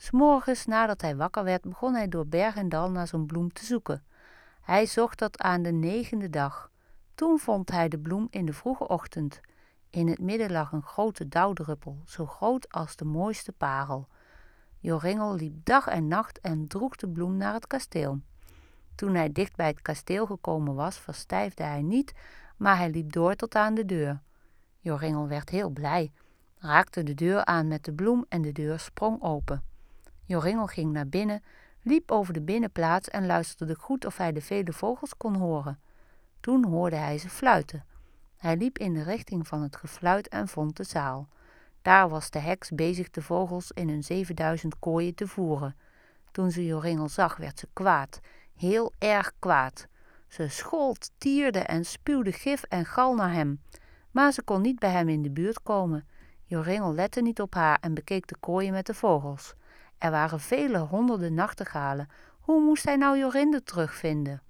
'S Morgens nadat hij wakker werd, begon hij door berg en dal naar zo'n bloem te zoeken. Hij zocht tot aan de 9e dag. Toen vond hij de bloem in de vroege ochtend. In het midden lag een grote dauwdruppel, zo groot als de mooiste parel. Joringel liep dag en nacht en droeg de bloem naar het kasteel. Toen hij dicht bij het kasteel gekomen was, verstijfde hij niet, maar hij liep door tot aan de deur. Joringel werd heel blij, raakte de deur aan met de bloem en de deur sprong open. Joringel ging naar binnen, liep over de binnenplaats en luisterde goed of hij de vele vogels kon horen. Toen hoorde hij ze fluiten. Hij liep in de richting van het gefluit en vond de zaal. Daar was de heks bezig de vogels in hun 7000 kooien te voeren. Toen ze Joringel zag, werd ze kwaad, heel erg kwaad. Ze schold, tierde en spuwde gif en gal naar hem. Maar ze kon niet bij hem in de buurt komen. Joringel lette niet op haar en bekeek de kooien met de vogels. Er waren vele honderden nachtegalen. Hoe moest hij nou Jorinde terugvinden?